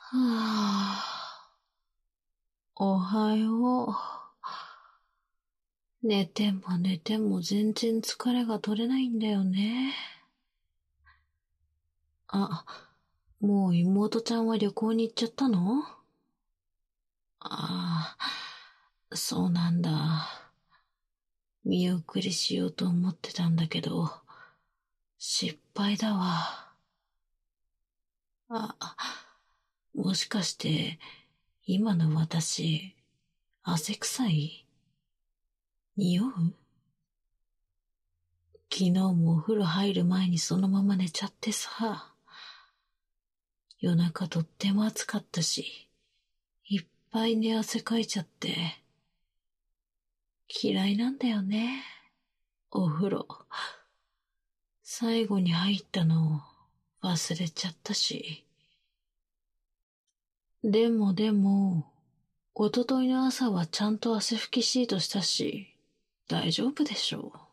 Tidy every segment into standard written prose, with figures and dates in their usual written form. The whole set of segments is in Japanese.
はあ、おはよう。寝ても寝ても全然疲れが取れないんだよね。あ、もう妹ちゃんは旅行に行っちゃったの？ああ、そうなんだ。見送りしようと思ってたんだけど、失敗だわ。もしかして、今の私、汗臭い？匂う？昨日もお風呂入る前にそのまま寝ちゃってさ。夜中とっても暑かったし、いっぱい寝汗かいちゃって。嫌いなんだよね、お風呂。最後に入ったの忘れちゃったし。でも、一昨日の朝はちゃんと汗拭きシートしたし、大丈夫でしょう。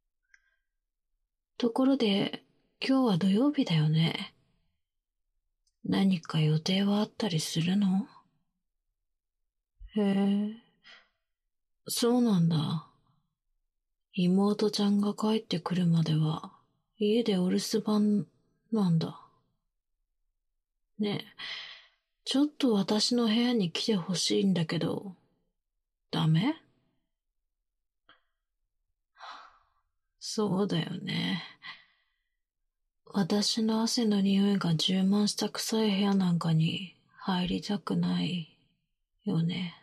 ところで、今日は土曜日だよね。何か予定はあったりするの？へえ、そうなんだ。妹ちゃんが帰ってくるまでは、家でお留守番なんだ。ねえ、ちょっと私の部屋に来てほしいんだけど、ダメ？そうだよね。私の汗の匂いが充満した臭い部屋なんかに入りたくないよね。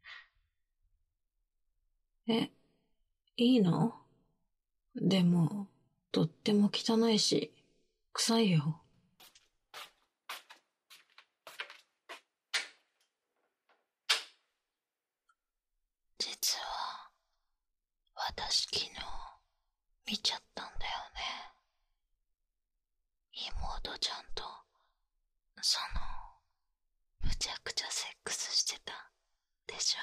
え、いいの？でも、とっても汚いし、臭いよ。実は、私昨日、見ちゃったんだよね。妹ちゃんと、その、むちゃくちゃセックスしてた、でしょ。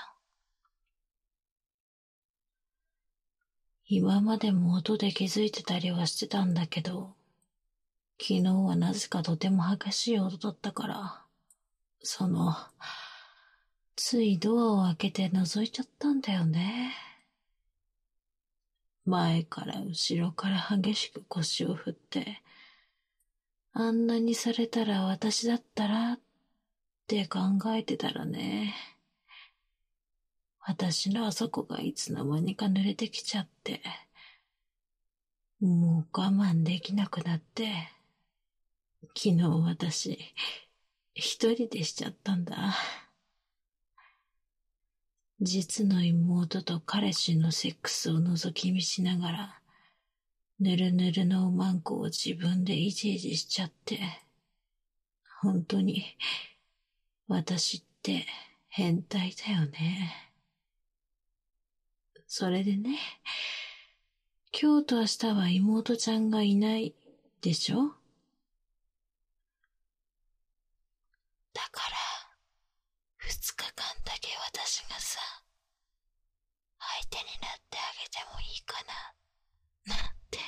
今までも音で気づいてたりはしてたんだけど、昨日はなぜかとても激しい音だったから、ついドアを開けて覗いちゃったんだよね。前から後ろから激しく腰を振って、あんなにされたら私だったらって考えてたらね、私のあそこがいつの間にか濡れてきちゃって、もう我慢できなくなって、昨日私、一人でしちゃったんだ。実の妹と彼氏のセックスを覗き見しながら、ぬるぬるのおまんこを自分でいじいじしちゃって、本当に、私って変態だよね。それでね、今日と明日は妹ちゃんがいないでしょ？だから、2日間だけ私がさ、相手になってあげてもいいかな、なんて。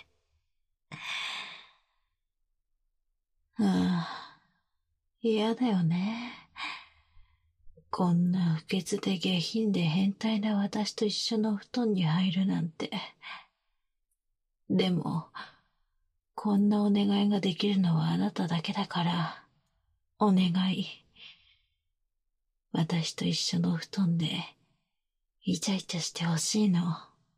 ああ、嫌だよね。こんな不潔で下品で変態な私と一緒の布団に入るなんて。でも、こんなお願いができるのはあなただけだから、お願い。私と一緒の布団で、イチャイチャしてほしいの。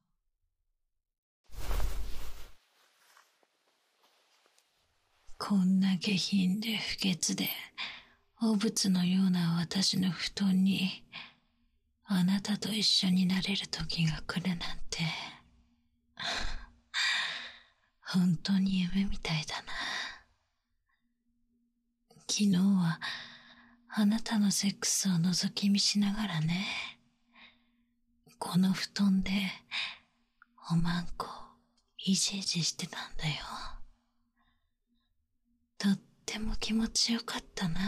こんな下品で不潔で、汚物のような私の布団に、あなたと一緒になれる時が来るなんて、本当に夢みたいだな。昨日は、あなたのセックスを覗き見しながらね、この布団で、おまんこ、いじいじしてたんだよ。とっても気持ちよかったな。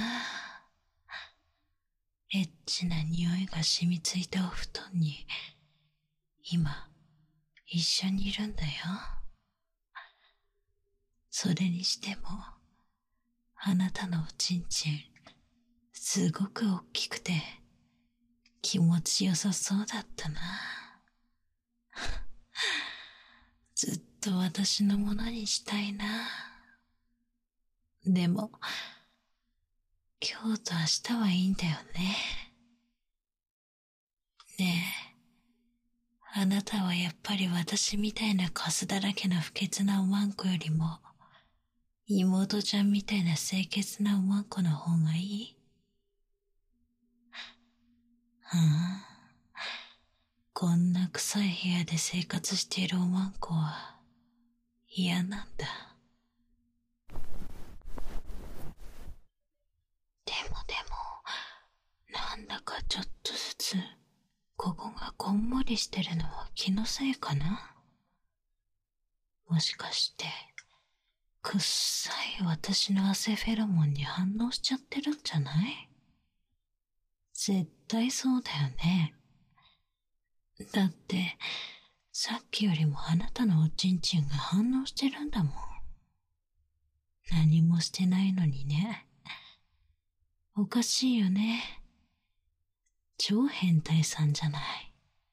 エッチな匂いが染みついたお布団に、今、一緒にいるんだよ。それにしても、あなたのおちんちん、 すごく大きくて気持ちよさそうだったな。ずっと私のものにしたいな。でも、今日と明日はいいんだよね。ねえ、あなたはやっぱり私みたいなカスだらけの不潔なおまんこよりも、妹ちゃんみたいな清潔なおまんこの方がいい？こんな臭い部屋で生活しているおまんこは嫌なんだ。でも、なんだかちょっとずつ、ここがこんもりしてるのは気のせいかな？もしかして、くっさい私の汗フェロモンに反応しちゃってるんじゃない？絶対そうだよね。だって、さっきよりもあなたのおちんちんが反応してるんだもん。何もしてないのにね。おかしいよね。超変態さんじゃない。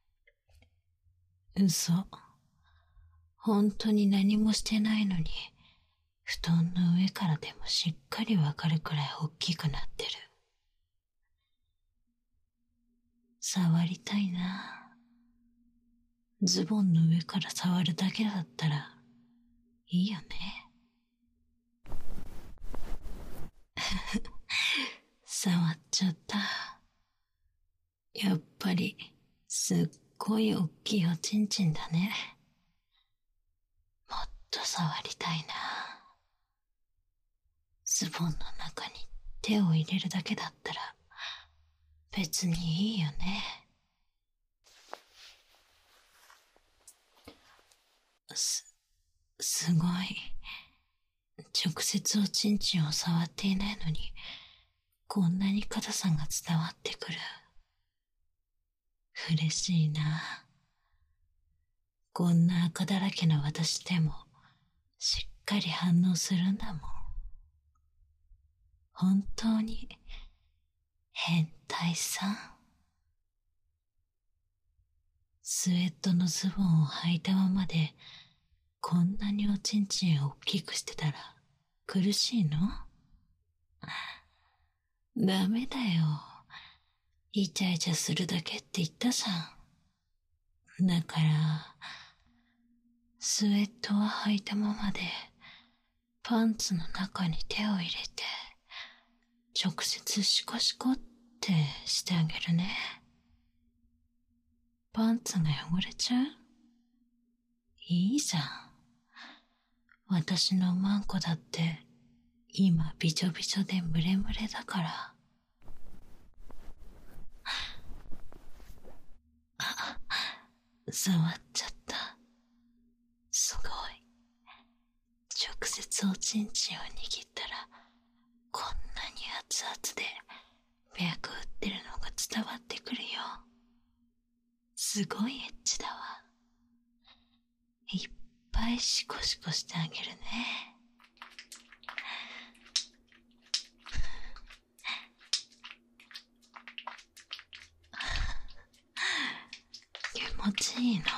嘘。本当に何もしてないのに、布団の上からでもしっかりわかるくらい大きくなってる。触りたいな。ズボンの上から触るだけだったらいいよね。触っちゃった。やっぱりすっごい大きいおちんちんだね。もっと触りたいな。ズボンの中に手を入れるだけだったら別にいいよね。すごい。直接おちんちんを触っていないのに、こんなに硬さが伝わってくる。嬉しいな。こんな赤だらけの私でも、しっかり反応するんだもん。本当に、変態さん。スウェットのズボンを履いたままで、こんなにおちんちんを大きくしてたら、苦しいの？ダメだよ。イチャイチャするだけって言ったじゃん。だから、スウェットは履いたままで、パンツの中に手を入れて、直接シコシコってしてあげるね。パンツが汚れちゃう？いいじゃん。私のマンコだって、今びちょびちょでムレムレだから。触っちゃった。すごい。直接おちんちんを握ったら、こんなに熱々で脈打ってるのが伝わってくるよ。すごいエッチだわ。いっぱいシコシコしてあげるね。気持ちいいな。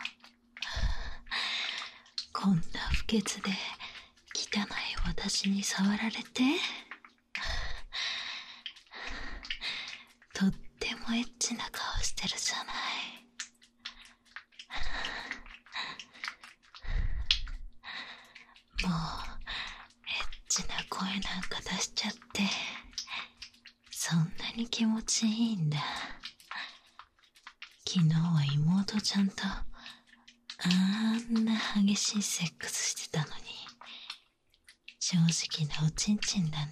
こんな不潔で汚い私に触られて、とってもエッチな顔してるじゃない。もうエッチな声なんか出しちゃって、そんなに気持ちいいんだ。昨日は妹ちゃんとあんな激しいセックスしてたのに、正直なおちんちんだね。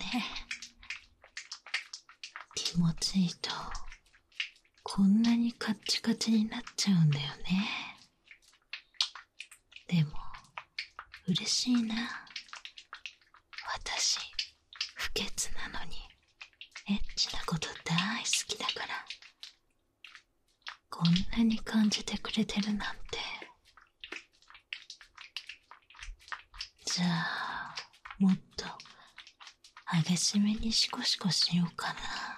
気持ちいいとこんなにカッチカチになっちゃうんだよね。でも嬉しいな。私不潔なのにエッチなこと大好きだから、こんなに感じてくれてるなんて。じゃあもっと激しめにシコシコしようかな。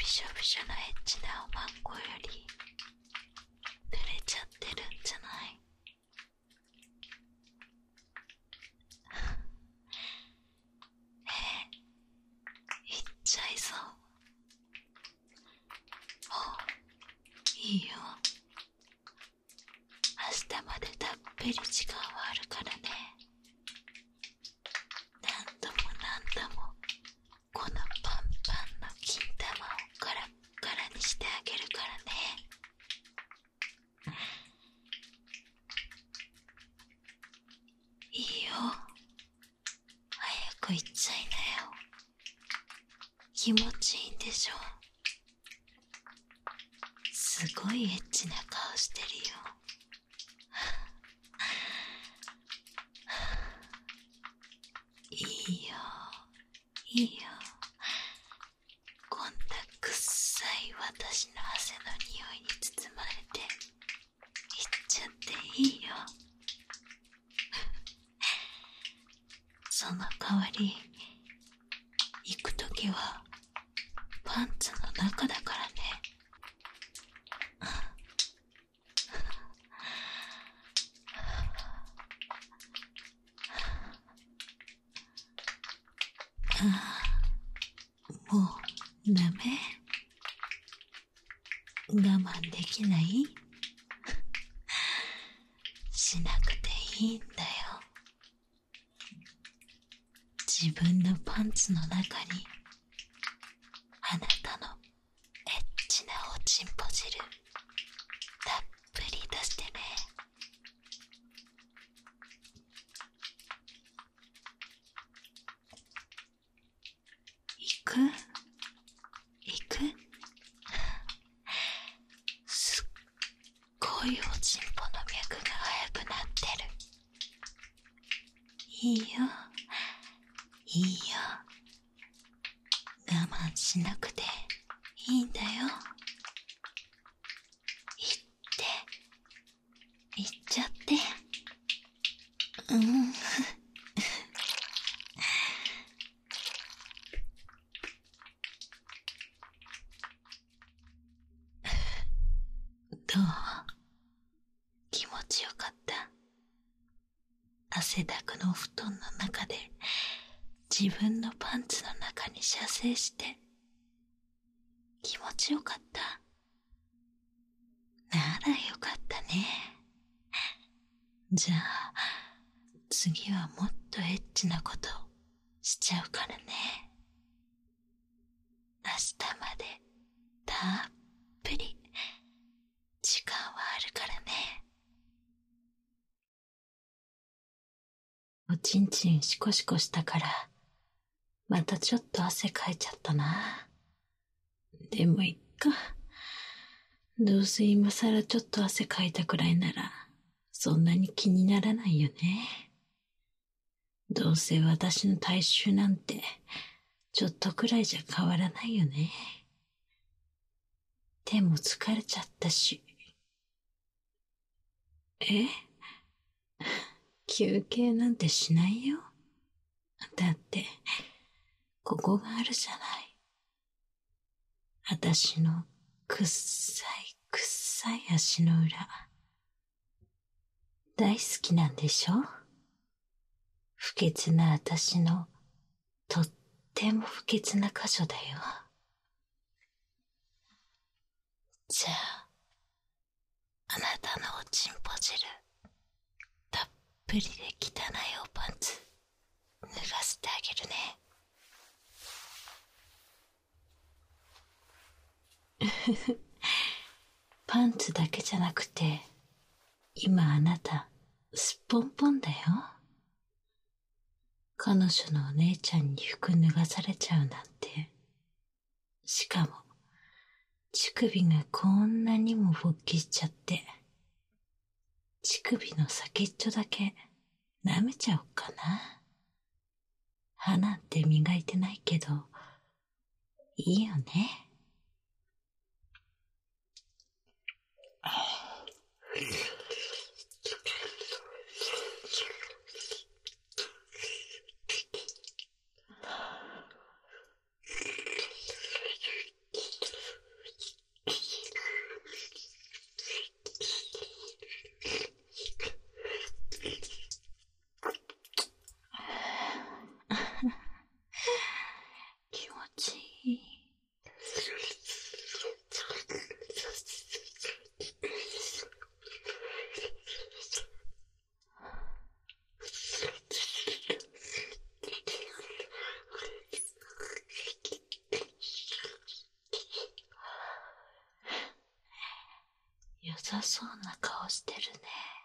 びしょびしょのエッチなおまんこより濡れちゃってるんじゃない？行っちゃいそう。もういいよ。明日までたっぷり時間はあるからね。何度も何度もこのパンパンの金玉をカラッカラにしてあげるからね。いいよ。早く行っちゃいなよ。気持ちいいんでしょ？すごいエッチな顔してるよ。いいよ、いいよ。こんなくっさい私の汗の匂いに包まれて行っちゃっていいよ。その代わり行くときはパンツの中だからね。もうダメ？我慢できない？しなくていいんだよ。自分のパンツの中にあなたのエッチなおちんぽ汁たっぷり出してね。行く？行く？すっごいおちんぽの脈が速くなってる。いいよ、いいよ。我慢しなくていいんだよ。行っちゃって。どう？気持ちよかった？汗だくの布団の中で自分のパンツの中に射精して気持ちよかった？ならよかったね。じゃあ次はもっとエッチなことしちゃうからね。明日までたっぷり時間はあるからね。おちんちんシコシコしたからまたちょっと汗かいちゃったな。でもいっか。どうせ今さらちょっと汗かいたくらいならそんなに気にならないよね。どうせ私の体臭なんてちょっとくらいじゃ変わらないよね。手も疲れちゃったし。休憩なんてしないよ。だってここがあるじゃない。私のくっさいくっさい足の裏。大好きなんでしょ？不潔な私のとっても不潔な箇所だよ。じゃあ、あなたのおちんぽ汁たっぷりで汚いおパンツ脱がせてあげるね。パンツだけじゃなくて今あなたすっぽんぽんだよ。彼女のお姉ちゃんに服脱がされちゃうなんて。しかも乳首がこんなにも勃起しちゃって乳首の先っちょだけ舐めちゃおっかな。歯なんて磨いてないけどいいよね。 さそうな顔してるね。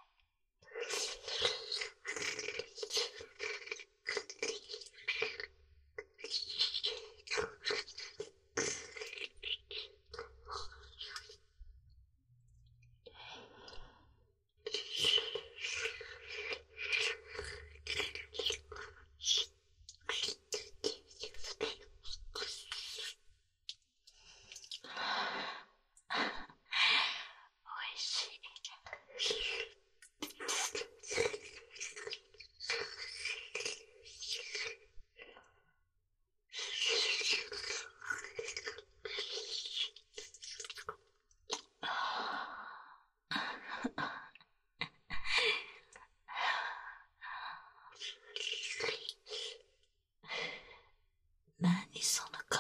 おいしい。何その顔。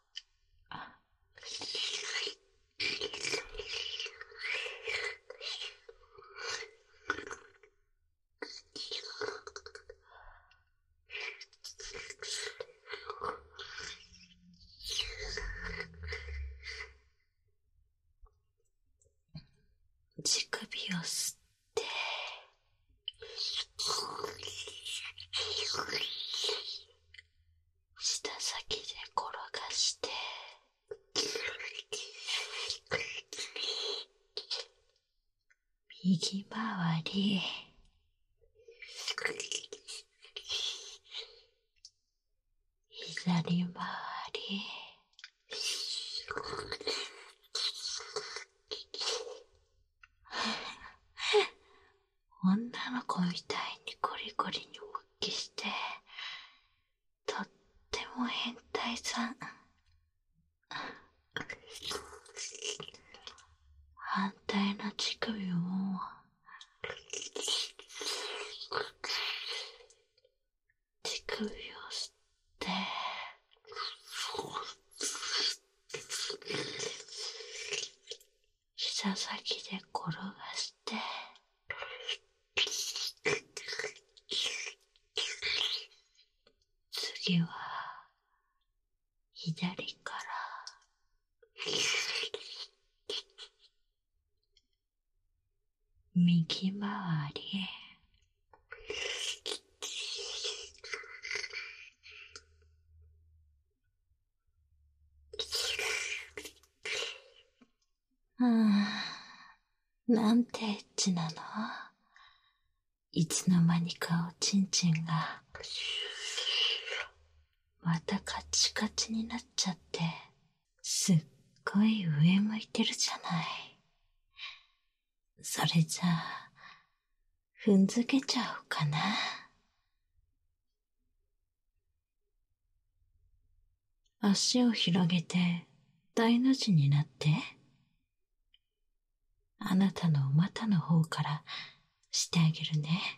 乳首を吸って、舌先で転がして、右回り、左回り、女の子みたいにゴリゴリに勃起して、とっても変態さん。反対の乳首も、乳首を吸って、舌先で転がして、次は左から右回りへ。なんてエッチなの。いつの間にかおちんちんがまたカチカチになっちゃって、すっごい上向いてるじゃない。それじゃあ踏んづけちゃおうかな。足を広げて大の字になって、あなたのお股の方からしてあげるね。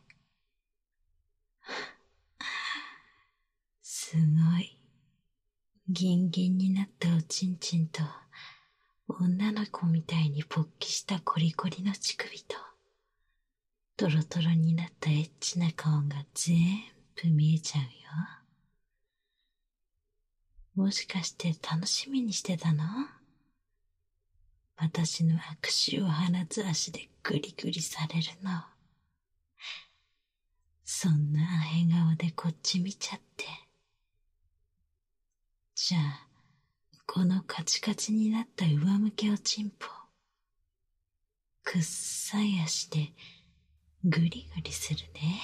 すごいギンギンになったおちんちんと、女の子みたいに勃起したコリコリの乳首と、トロトロになったエッチな顔が全部見えちゃうよ。もしかして楽しみにしてたの？私の悪臭を放つ足でグリグリされるの。そんな笑顔でこっち見ちゃって。じゃあ、このカチカチになった上向きおちんぽ、くっさい足でグリグリするね。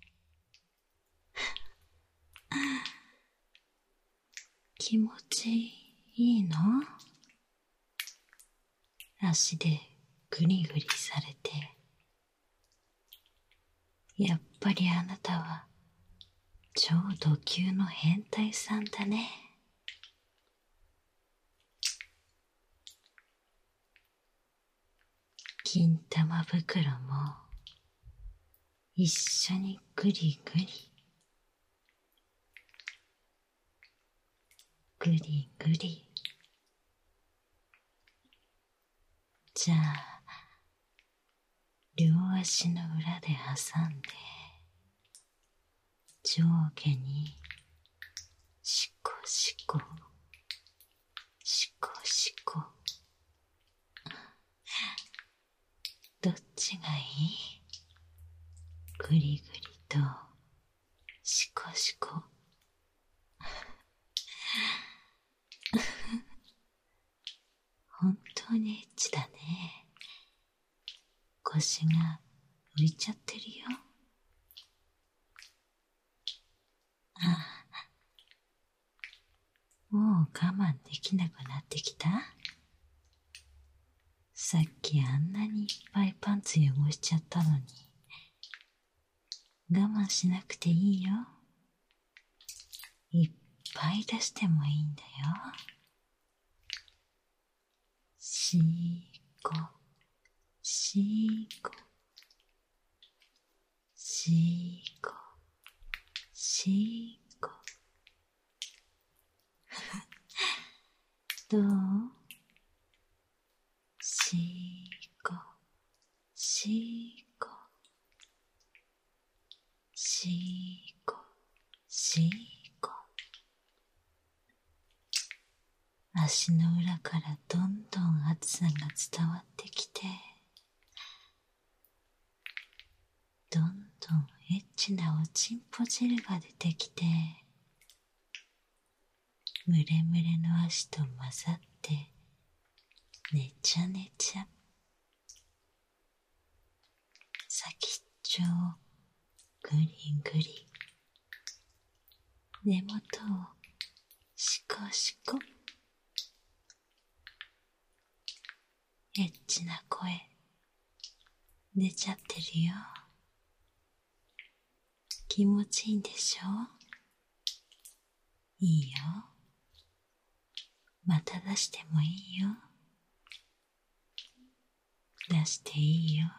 気持ちいいの？足でグリグリされて。やっぱりあなたは超ド級の変態さんだね。金玉袋も一緒にグリグリグリグリ。じゃあ両足の裏で挟んで、上下にシコシコシコシコ。 しこしこ。本当にエッチだね。腰が浮いちゃってるよ。ああ、もう我慢できなくなってきた？さっきあんなにいっぱいパンツ汚しちゃったのに。我慢しなくていいよ。いっぱい出してもいいんだよ。しーこ、しーこ、しーこ、しーこ。どう？しーこ、しーこ、しーこ、しーこ。足の裏からどんどん熱さが伝わってきて、どんどんエッチなおちんぽ汁が出てきて、ムレムレの足と混ざってねちゃねちゃ。先っちょをぐりぐり、根元をしこしこ。エッチな声出ちゃってるよ。気持ちいいんでしょ？いいよ。また出してもいいよ。出していいよ。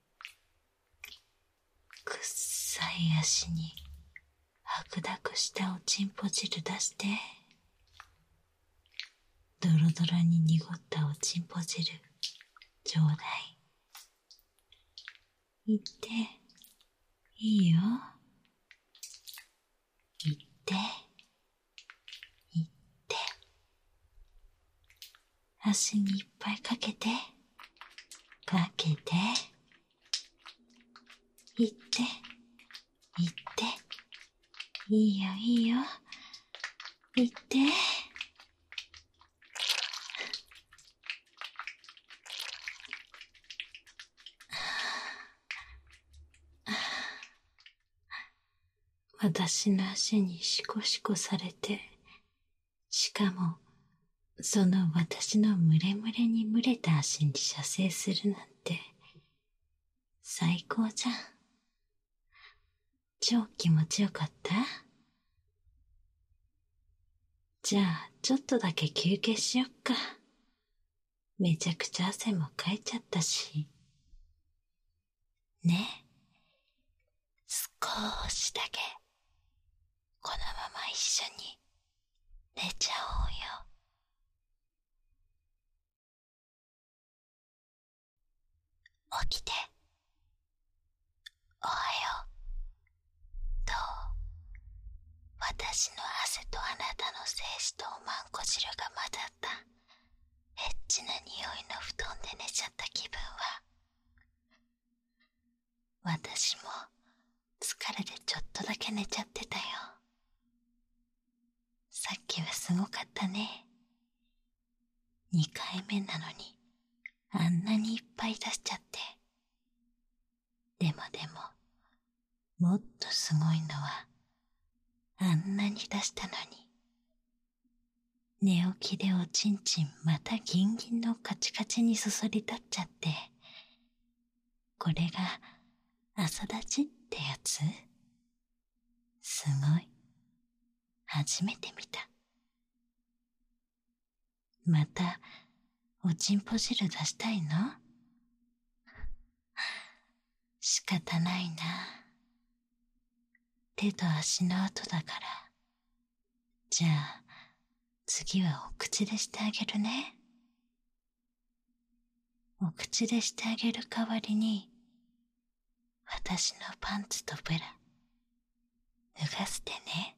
くっさい足に白濁したおちんぽ汁出して。ドロドロに濁ったおちんぽ汁ちょうだい。言って、いいよ。言って、言って。足にいっぱいかけて、かけて。言って、言って。いいよ、いいよ。言って。私の足にシコシコされて、しかも、その私のムレムレに蒸れた足に射精するなんて、最高じゃん。超気持ちよかった？じゃあ、ちょっとだけ休憩しよっか。めちゃくちゃ汗もかいちゃったし。ね。少しだけ、このまま一緒に寝ちゃおうよ。起きて。おはよう。どう？私の汗とあなたの精子とおまんこ汁が混ざったエッチな匂いの布団で寝ちゃった気分は？私も疲れてちょっとだけ寝ちゃってたよ。さっきはすごかったね。2回目なのにあんなにいっぱい出しちゃって。でももっとすごいのは、あんなに出したのに寝起きでおちんちんまたギンギンのカチカチにそそり立っちゃって、これが朝立ちってやつ？すごい。初めて見た。またおちんぽ汁出したいの？仕方ないな。手と足の跡だから。じゃあ次はお口でしてあげるね。お口でしてあげる代わりに、私のパンツとブラ脱がせてね。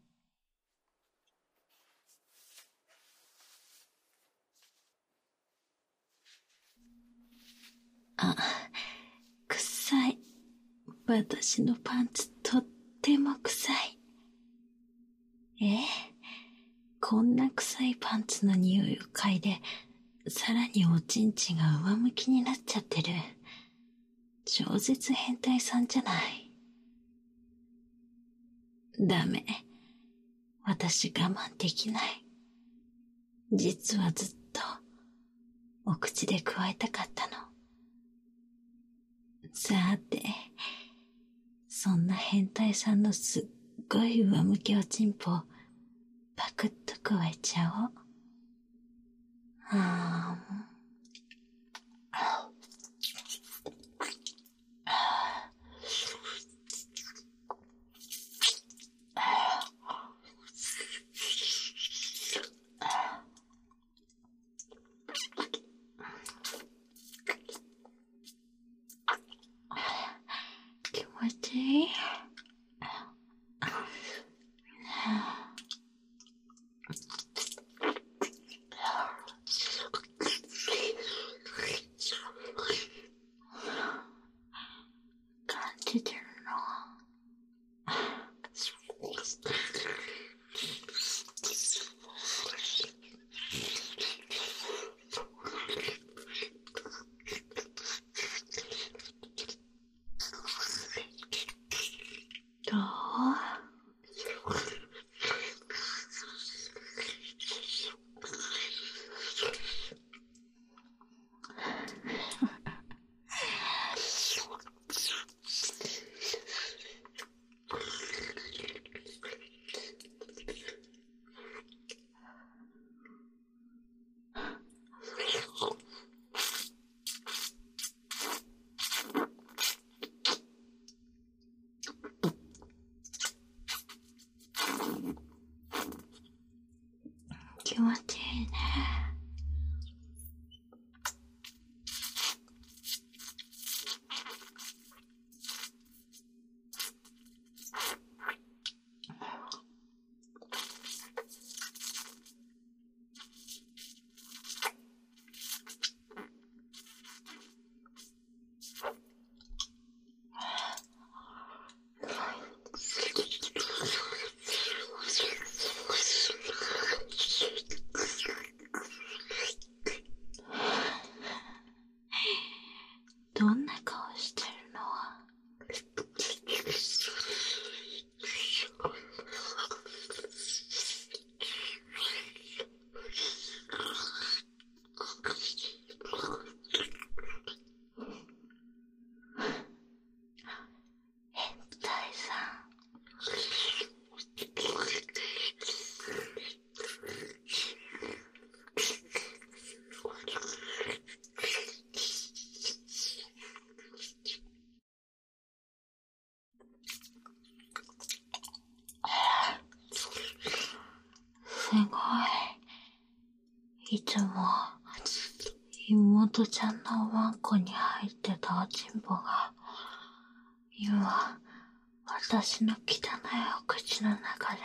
あ、臭い。私のパンツとっても臭い。 え、こんな臭いパンツの匂いを嗅いで、さらにおちんちんが上向きになっちゃってる。超絶変態さんじゃない。ダメ。私我慢できない。実はずっと、お口で加えたかったの。さて、そんな変態さんのすっごい上向きおちんぽをパクッと加えちゃおう。気持ちいい。感じてるの。どう？気持ちいいね。どんな顔してるの？変態さん。すごい。いつも妹ちゃんのおわんこに入ってたおちんぽが今私の汚いお口の中で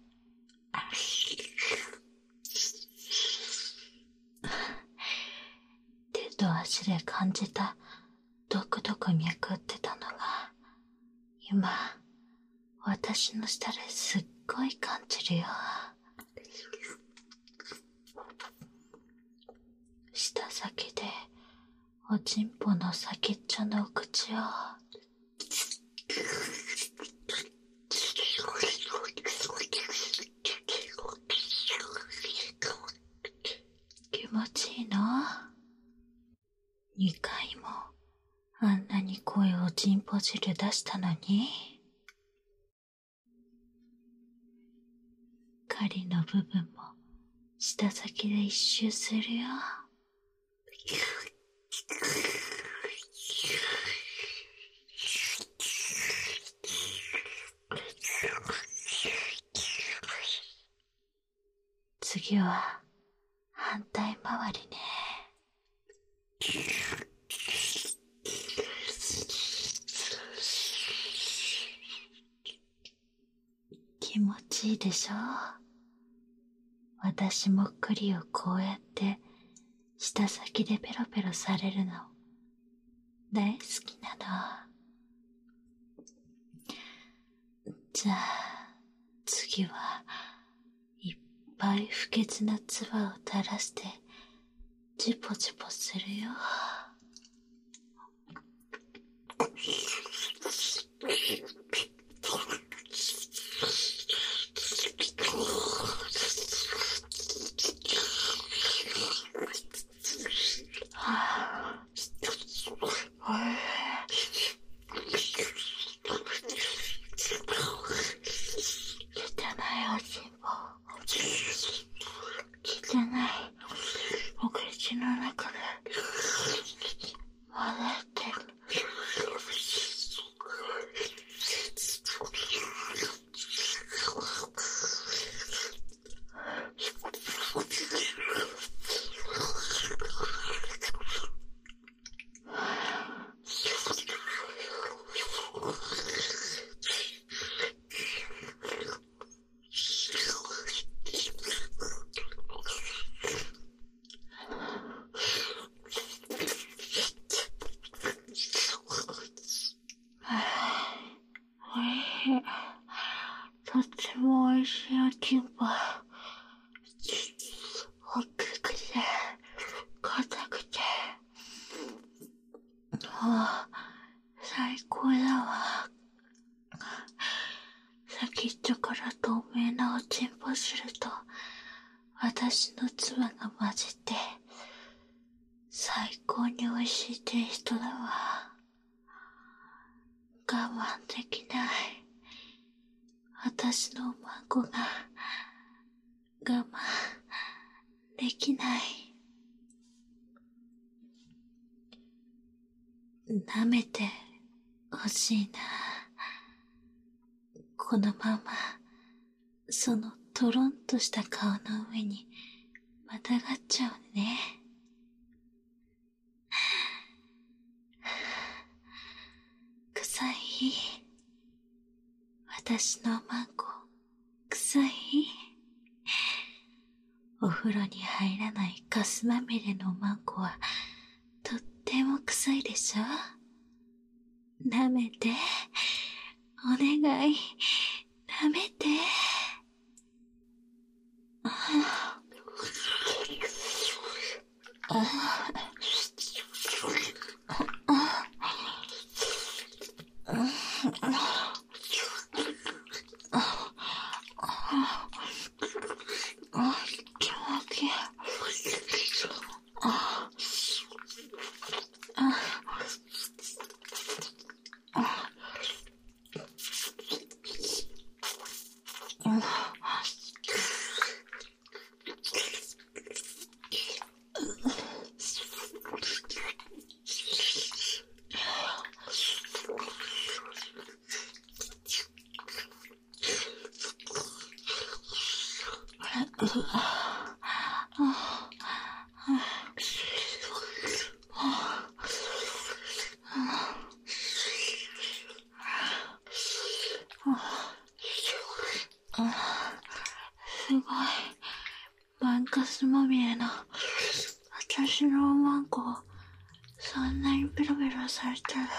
手と足で感じたドクドク脈ってたのが今私の舌ですっごい感じるよ。舌先でおちんぽの先っちょのお口を気持ちいいの？2回もあんなに声をちんぽ汁出したのに狩りの部分も舌先で一周するよ。次は反対回りね。気持ちいいでしょ？私も栗をこうやって舌先でペロペロされるの大好きなの。じゃあ次はぱい不潔な唾を垂らしてジポジポするよ。汚いおしんぼ。汚いお口の中で笑ってる。とっても美味しいおちんぽ。大きくて、硬くて、最高だわ。先っちょから透明なおちんぽすると、私の唾が混じって、最高に美味しいテイストだわ。我慢できない。私の孫が我慢できない。舐めてほしいな。このままそのトロンとした顔の上にまたがっちゃうね。臭い？私のマンゴー、臭い？お風呂に入らないカスまみれのマンゴーはとっても臭いでしょ？舐めて、お願い、舐めて。すごい。マンカスまみれの私のマンコをそんなにペロペロされたら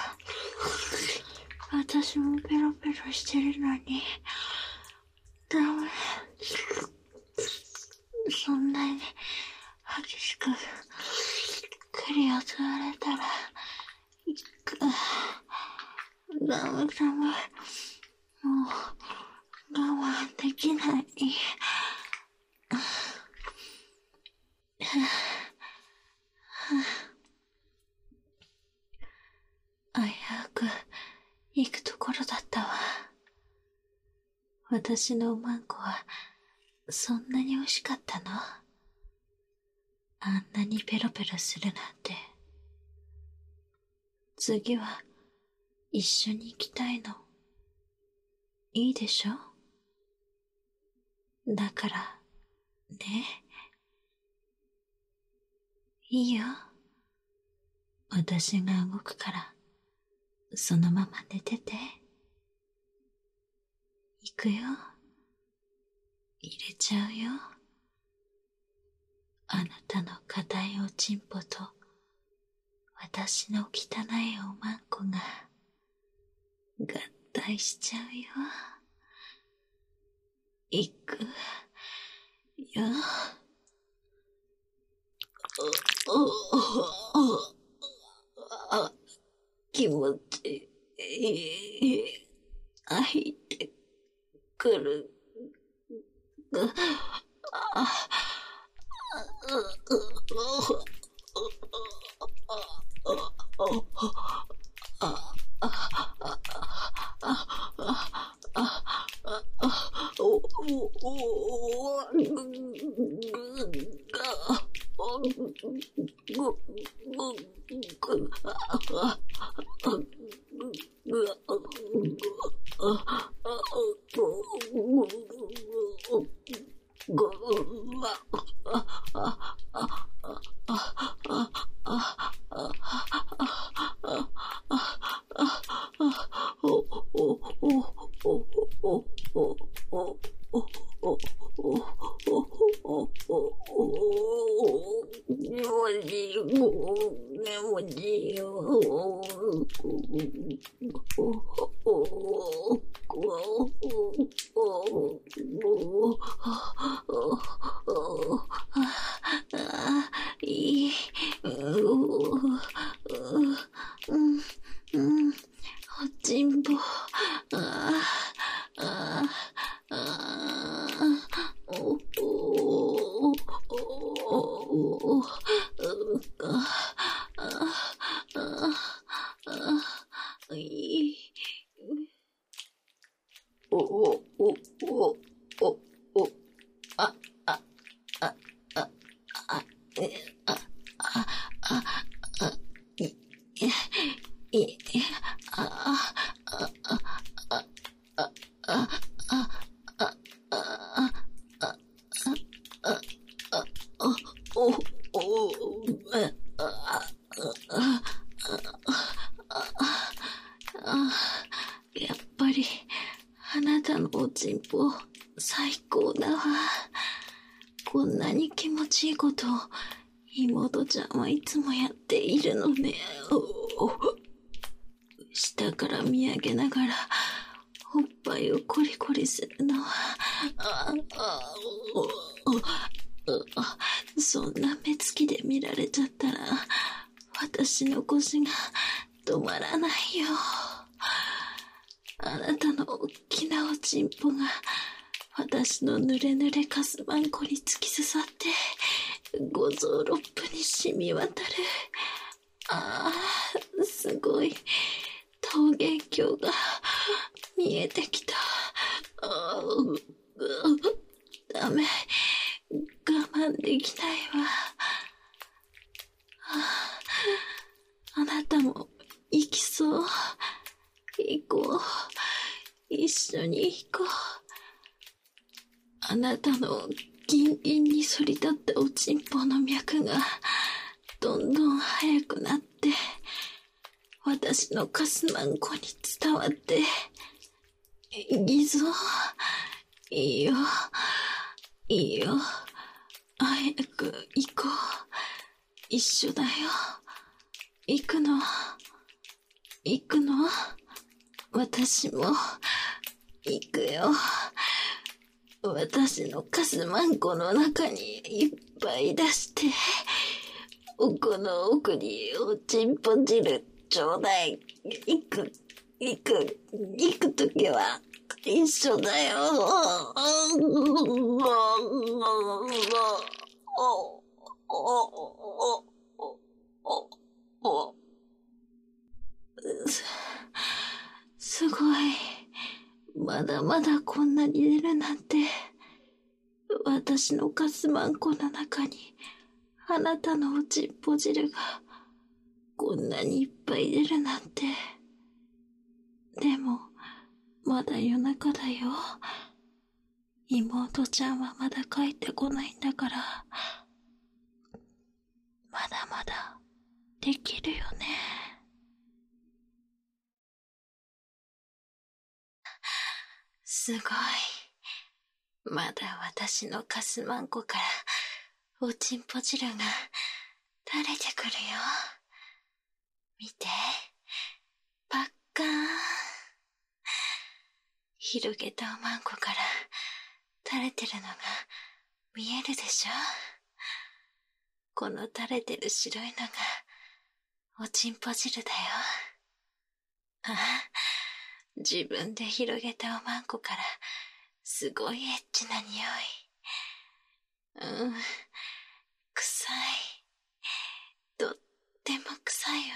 私もペロペロしてるのにダメ。そんなに激しくクリを吸われたらダメ。もう我慢できない。危うく行くところだったわ。私のマンゴはそんなに美味しかったの？あんなにペロペロするなんて。次は一緒に行きたいの。いいでしょ？だからね。いいよ。私が動くからそのまま寝てて。行くよ。入れちゃうよ。あなたの硬いおちんぽと私の汚いおまんこが合体しちゃうよ。行くよ。 や、気持ちいい。入ってくる。いい。おちんぽ。やっぱりあなたのおちんぽ最高だわ。こんなに気持ちいいことを妹ちゃんはいつもやっているのね。下から見上げながらおっぱいをコリコリするのはそんな目つきで見られちゃったら私の腰が止まらないよ。あなたの大きなおちんぽが私のぬれぬれかすまんこに突き刺さって五臓六腑に染み渡る。すごい桃源郷が見えてきた。ダメ、我慢できないわ。あなたも行きそう。行こう。一緒に行こう。あなたのギンギンに反り立ったおちんぽの脈がどんどん速くなって私のカスマンコに伝わってギゾ、いいよいいよ、早く行こう。一緒だよ。行くの私も行くよ。私のカスマンコの中にいっぱい出して奥の奥におちんぽ汁ちょうだい。行くときは一緒だよ。すごい。まだまだこんなに出るなんて。私のカスマンコの中にあなたのおちんぽ汁がこんなにいっぱい出るなんて。でもまだ夜中だよ。妹ちゃんはまだ帰ってこないんだから、まだまだできるよね。すごい。まだ私のカスマンコからおちんぽ汁が垂れてくるよ。見て。パッカーン。広げたおまんこから垂れてるのが見えるでしょ？この垂れてる白いのがおちんぽ汁だよ。ああ、自分で広げたおまんこからすごいエッチな匂い。臭い。とっても臭い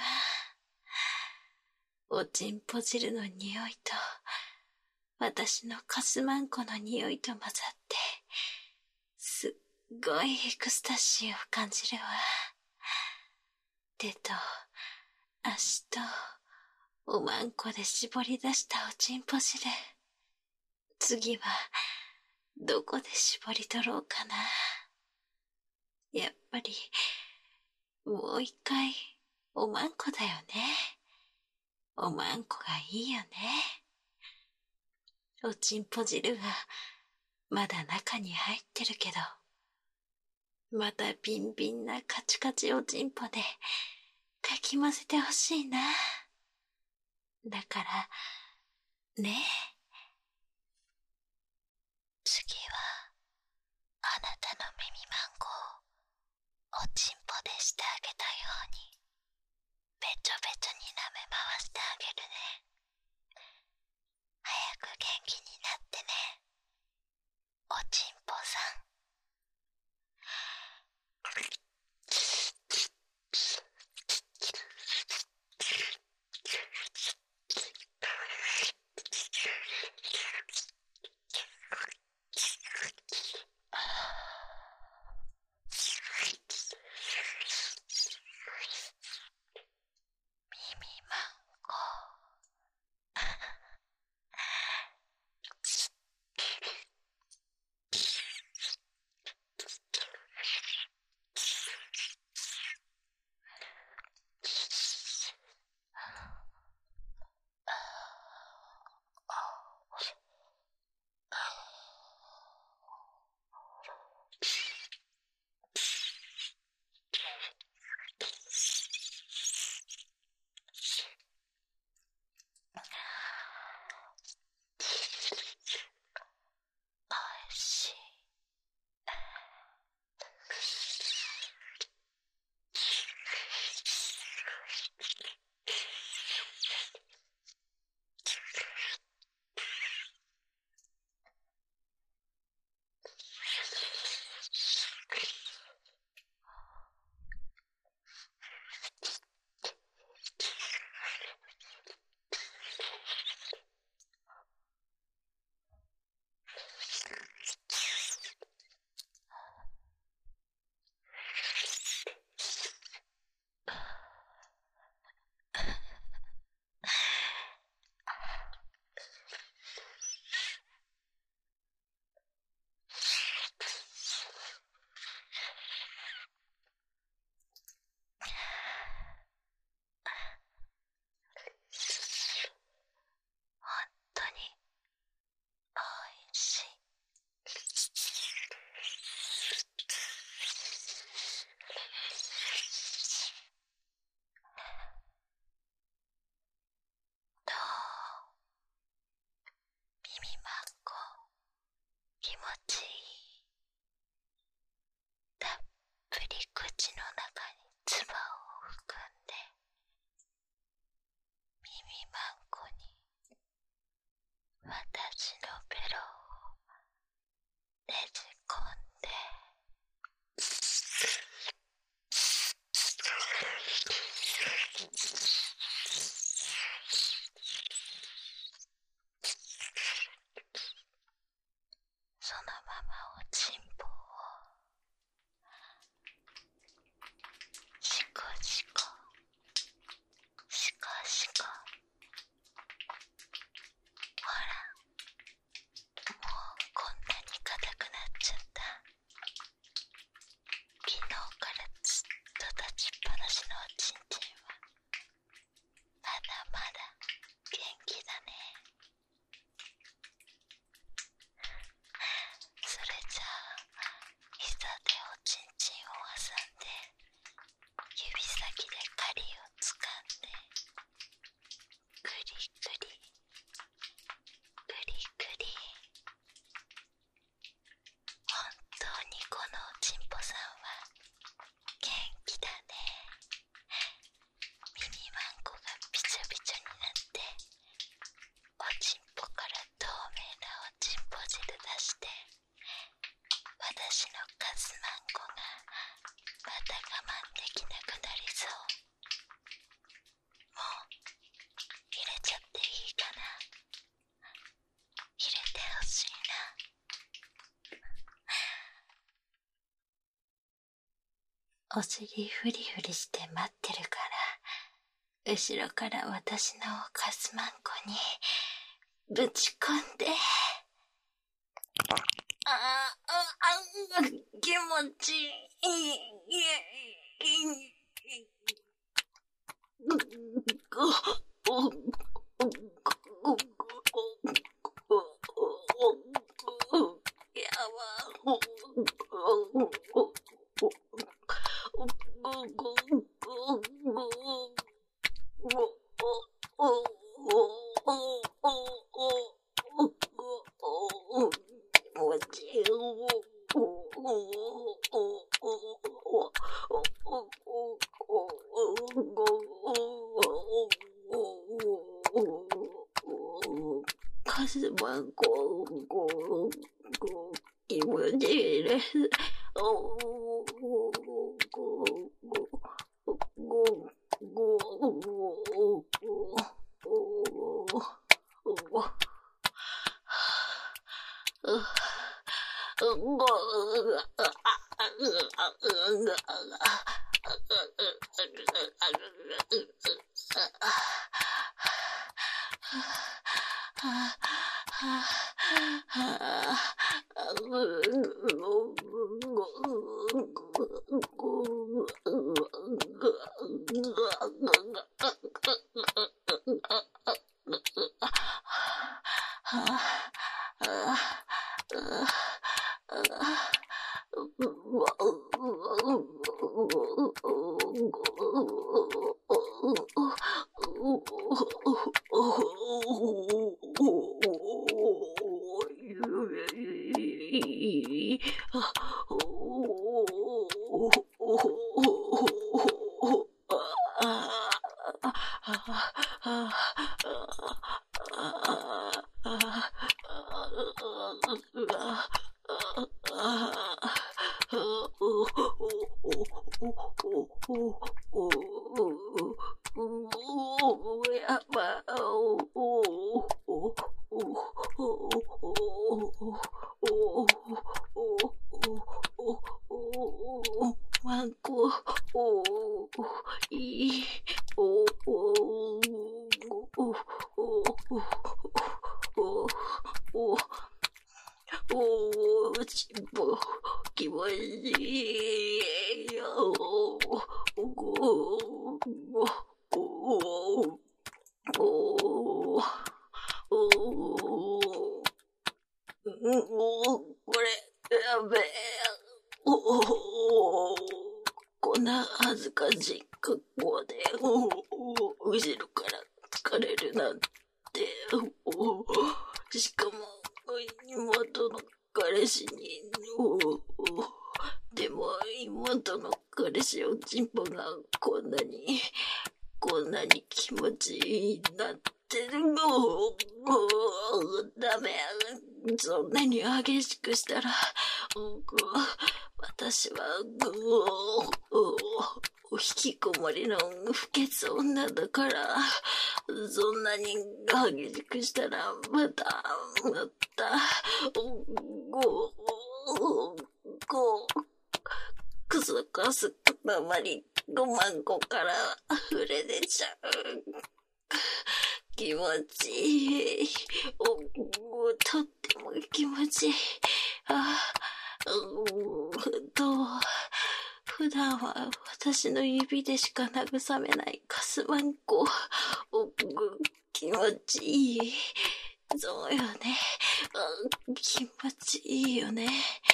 わ。おちんぽ汁の匂いと私のカスマンコの匂いと混ざってすっごいエクスタシーを感じるわ。手と足とおまんこで絞り出したおちんぽ汁。次はどこで絞り取ろうかな。やっぱりもう一回おまんこだよね。おまんこがいいよね。おちんぽ汁がまだ中に入ってるけど、またビンビンなカチカチおちんぽでかき混ぜてほしいな。だからね。次はあなたの耳まんこをおちんぽでしてあげたようにべちょべちょに舐め回してあげるね。早く元気になってね、おちんぽさん。耳まんこ、 お尻フリフリして待ってるから、後ろから私のカスマンコにぶち込んで。気持ちいい。カスマンコ、気持ちいいです。ワンコ、いい、ちんぽ、気持ちいいよ。これ、やべえ。こんな恥ずかしい格好で、後ろから疲れるなんて、しかも、妹の彼氏に、でも妹の彼氏おちんぽがこんなに気持ちいいなってダメ。そんなに激しくしたら、私は、引きこもりの不潔女だから、そんなに激しくしたら、また、くそかすままに5万個から溢れ出ちゃう。気持ちいい。とっても気持ちいい。普段は私の指でしか慰めないカスマンコ。気持ちいい。そうよね。気持ちいいよね。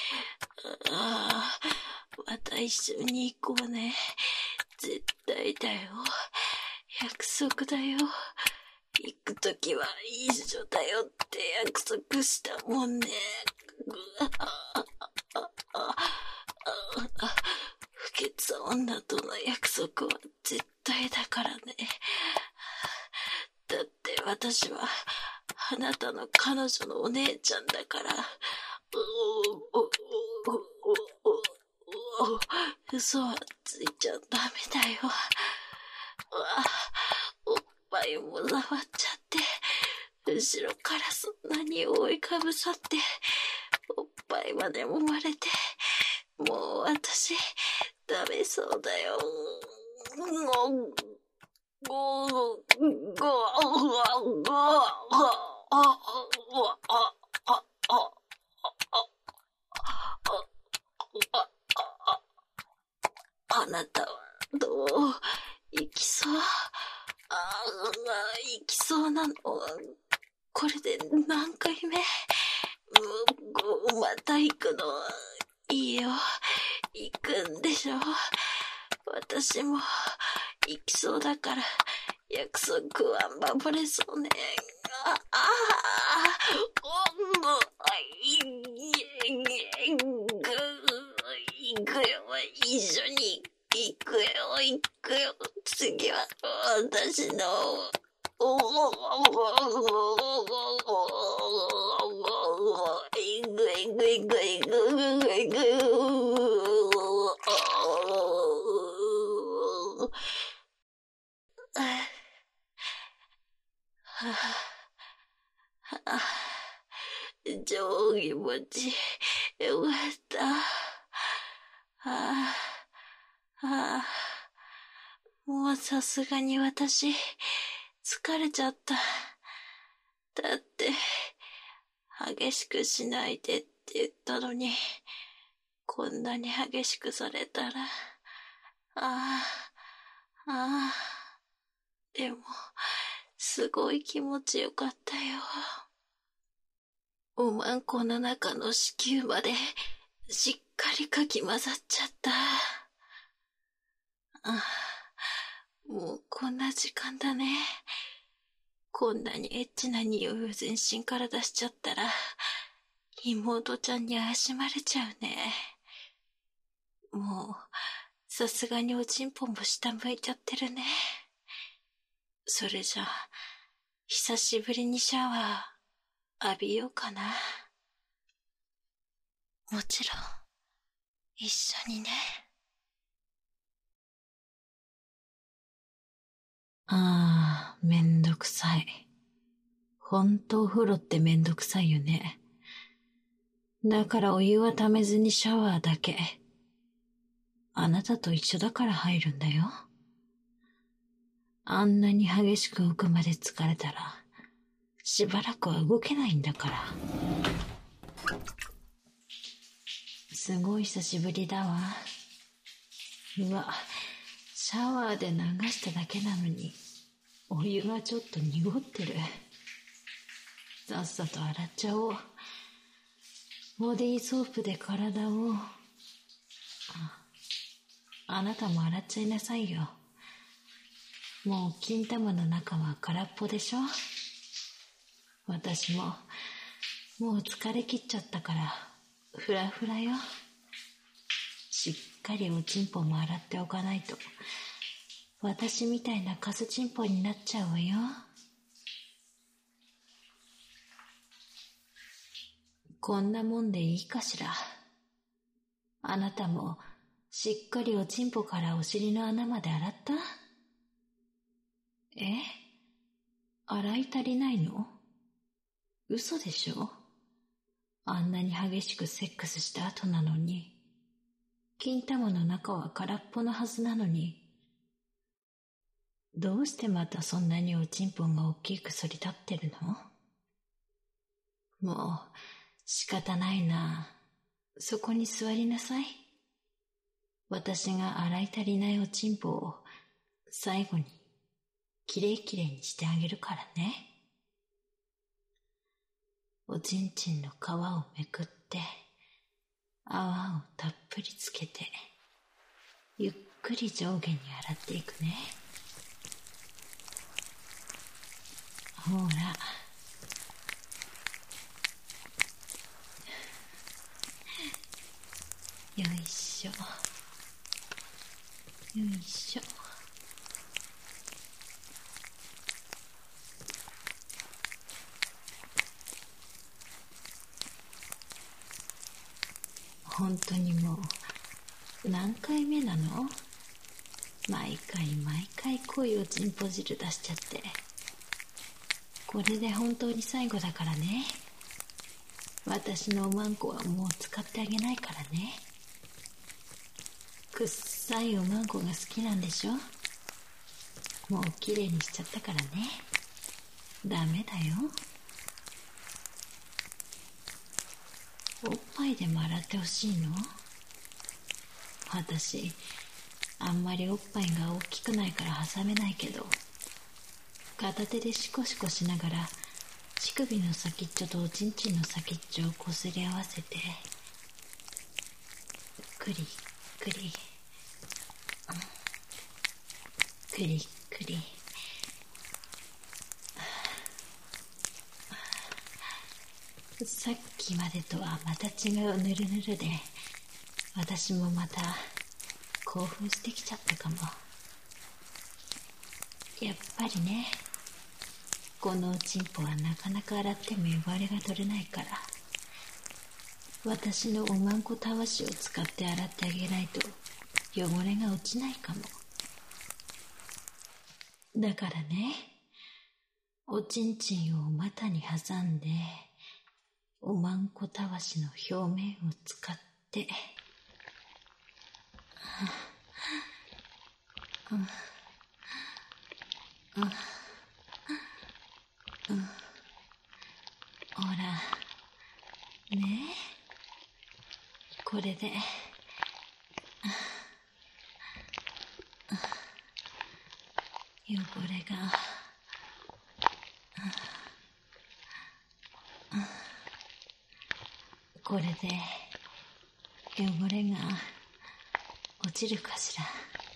また一緒に行こうね。絶対だよ。約束だよ。行くときは一緒だよって約束したもんね。不潔女との約束は絶対だからね。だって私はあなたの彼女のお姉ちゃんだから。嘘はついちゃダメだよ。おっぱいも触っちゃって、後ろからそんなに覆いかぶさって、おっぱいまで揉まれて、もう私、 ダメそうだよ。あなたはどう行きそう？行きそうなの？これで何回目？また行くの？いいよ、行くんでしょ？私も行きそうだから約束は守れそうね。行くよ、一緒に行くよ、行くよ。次は私の超気持ちよかった。もうさすがに私疲れちゃった。だって激しくしないでって言ったのに、こんなに激しくされたら、でもすごい気持ちよかったよ。おまんこの中の子宮までしっかりかき混ざっちゃった。もうこんな時間だね。こんなにエッチな匂いを全身から出しちゃったら、妹ちゃんに怪しまれちゃうね。もう、さすがにおちんぽも下向いちゃってるね。それじゃあ、久しぶりにシャワー浴びようかな。もちろん、一緒にね。めんどくさい。ほんとお風呂ってめんどくさいよね。だからお湯はためずにシャワーだけ。あなたと一緒だから入るんだよ。あんなに激しく奥まで疲れたら、しばらくは動けないんだから。すごい久しぶりだわ。うわ、シャワーで流しただけなのに、お湯がちょっと濁ってる。さっさと洗っちゃおう。ボディーソープで体を。あなたも洗っちゃいなさいよ。もう金玉の中は空っぽでしょ。私ももう疲れ切っちゃったからフラフラよ。しっかりおちんぽも洗っておかないと私みたいなカスチンポになっちゃうわよ。こんなもんでいいかしら。あなたもしっかりおちんぽからお尻の穴まで洗った？洗い足りないの？嘘でしょ？あんなに激しくセックスした後なのに、金玉の中は空っぽのはずなのに、どうしてまたそんなにおちんぽが大きく反り立ってるの？もう仕方ないな。そこに座りなさい。私が洗い足りないおちんぽを最後にきれいきれいにしてあげるからね。おちんちんの皮をめくって泡をたっぷりつけてゆっくり上下に洗っていくね。ほら、よいしょよいしょ。本当にもう何回目なの？毎回こういうおちんぽ汁出しちゃって。これで本当に最後だからね。私のおまんこはもう使ってあげないからね。 くっさいおまんこが好きなんでしょ。もうきれいにしちゃったからね。ダメだよ。おっぱいでも洗ってほしいの？私、あんまりおっぱいが大きくないから挟めないけど、片手でシコシコしながら乳首の先っちょとおちんちんの先っちょをこすり合わせて、クリクリクリクリ、さっきまでとはまた違うぬるぬるで、私もまた興奮してきちゃったかも。やっぱりね、このおちんぽはなかなか洗っても汚れが取れないから、私のおまんこたわしを使って洗ってあげないと汚れが落ちないかも。だからね、おちんちんを股に挟んで、おまんこたわしの表面を使って、ほら、ねえ、これで、汚れが、これで汚れが落ちるかしら。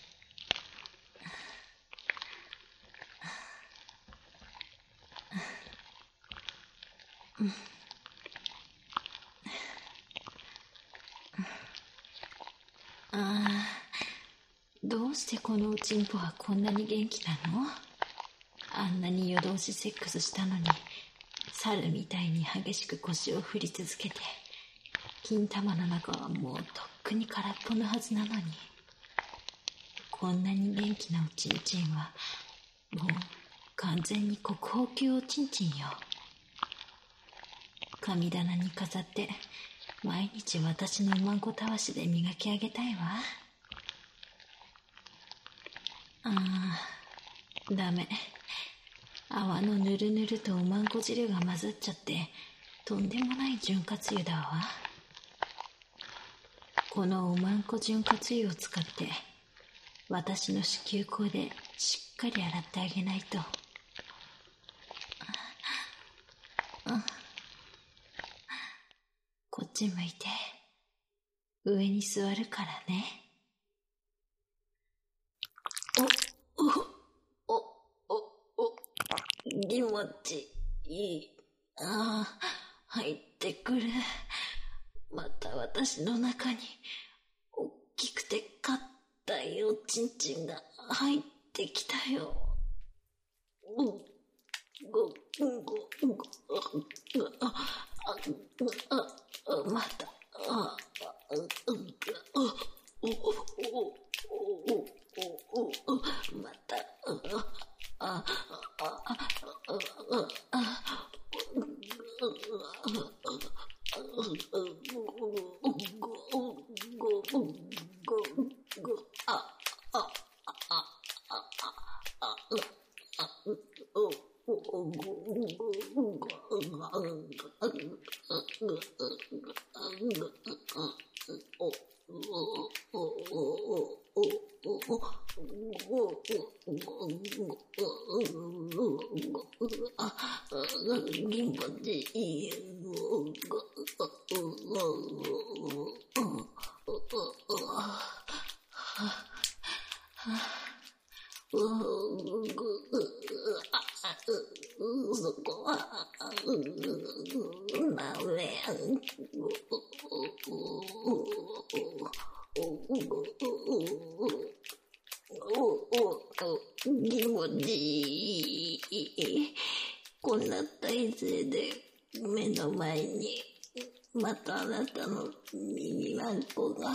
どうしてこのおちんぽはこんなに元気なの？あんなに夜通しセックスしたのに、猿みたいに激しく腰を振り続けて、金玉の中はもうとっくに空っぽのはずなのに、こんなに元気なおちんちんはもう完全に国宝級おちんちんよ。神棚に飾って毎日私のおまんこたわしで磨き上げたいわ。ダメ。泡のぬるぬるとおまんこ汁が混ざっちゃって、とんでもない潤滑油だわ。このおまんこ潤滑油を使って、私の子宮口でしっかり洗ってあげないと。こっち向いて、上に座るからね。気持ちいい。入ってくる。また私の中に大きくて硬いおちんちんが入ってきたよ。また。また。気持ちいい。そこはなれ気持ちいい。こんな体勢で目の前にまたあなたの右わんこが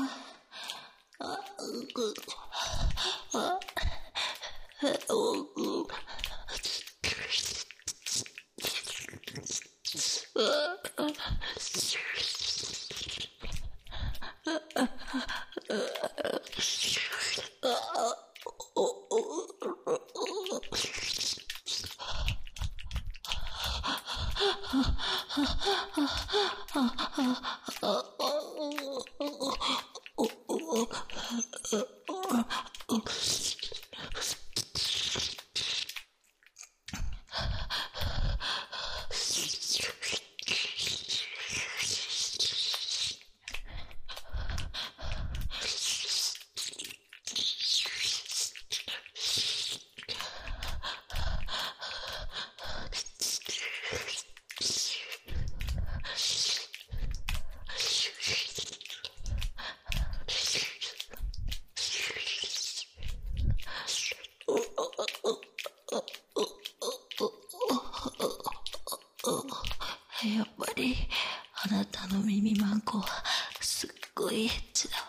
やっぱりあなたの耳まんこはすっごいエッチだわ。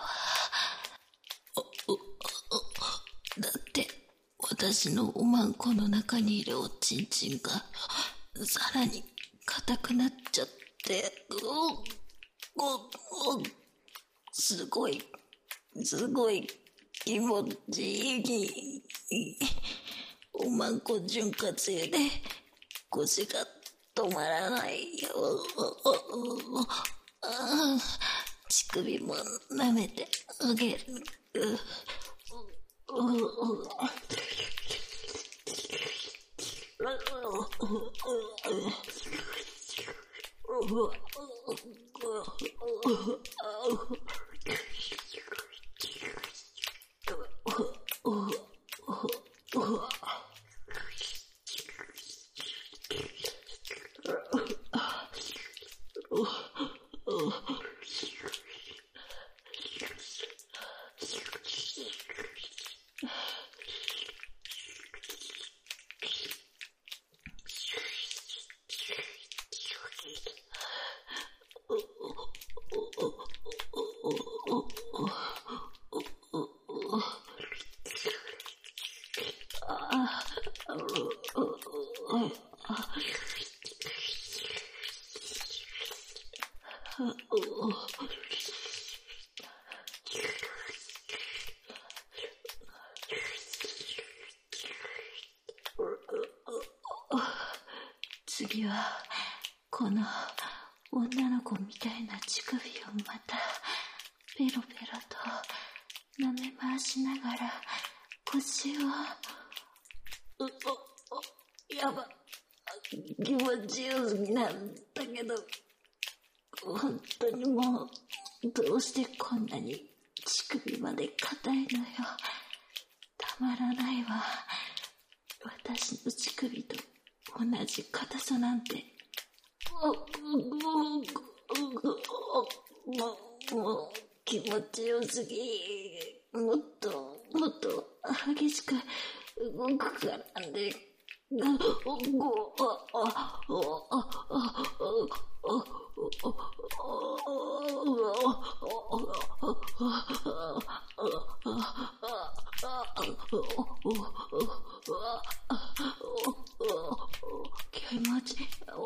だって私のおまんこの中にいるおちんちんがさらに硬くなっちゃってすごい気持ちいい。おまんこ潤滑油で腰が止まらないよ。乳首も舐めてあげる。次はこの女の子みたいな乳首をまたペロペロと舐め回しながら腰をやば気持ちよすぎなんだけど、本当にもうどうしてこんなに乳首まで硬いのよ。たまらないわ。私の乳首と同じ硬さなんて。もう気持ちよすぎ。もっと激しく動くからね。気持ち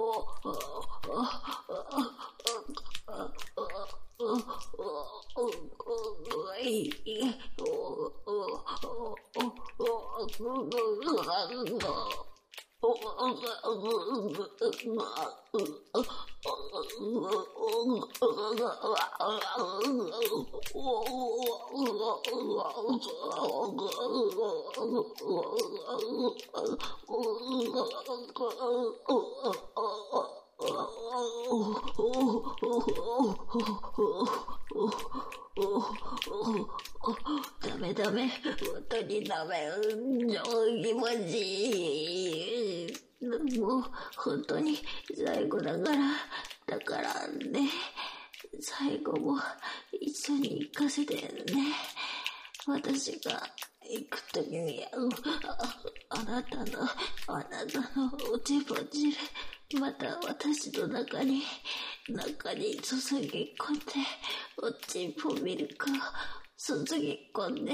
ダメ本当にダメ。気持ちいい。もう本当に最後だからね、最後も一緒に行かせてね。私が行くときにあなたのおちぼ汁また私の中に注ぎ込んで、おちんぽミルクを注ぎ込んで、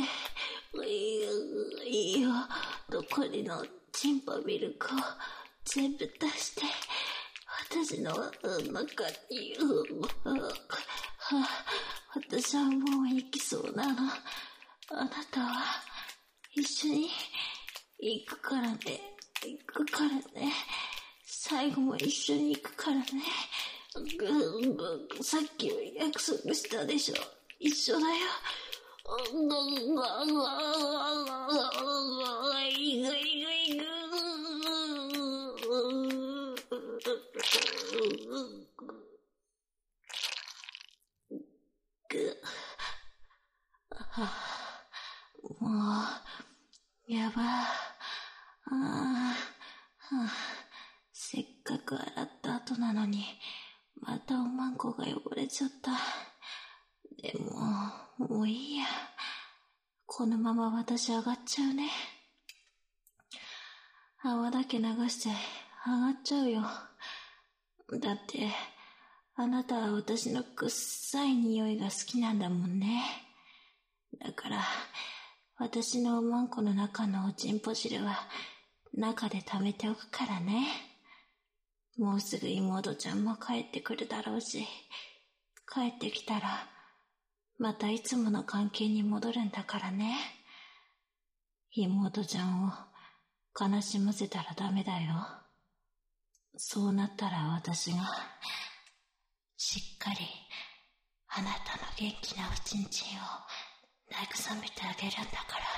いいよ、残りのチンポミルクを全部出して私の中に。私はもう行きそうなの。あなたは一緒に行くからね。最後も一緒に行くからね。 さっき約束したでしょ。一緒だよ。もう、やば。せっかく洗った後なのに、またおまんこが汚れちゃった。でも、もういいや。このまま私上がっちゃうね。泡だけ流して上がっちゃうよ。だって、あなたは私のくっさい匂いが好きなんだもんね。だから、私のおまんこの中のおちんぽ汁は中で溜めておくからね。もうすぐ妹ちゃんも帰ってくるだろうし、帰ってきたら、またいつもの関係に戻るんだからね。妹ちゃんを悲しませたらダメだよ。そうなったら私が、しっかり、あなたの元気なおちんちんを慰めてあげるんだから。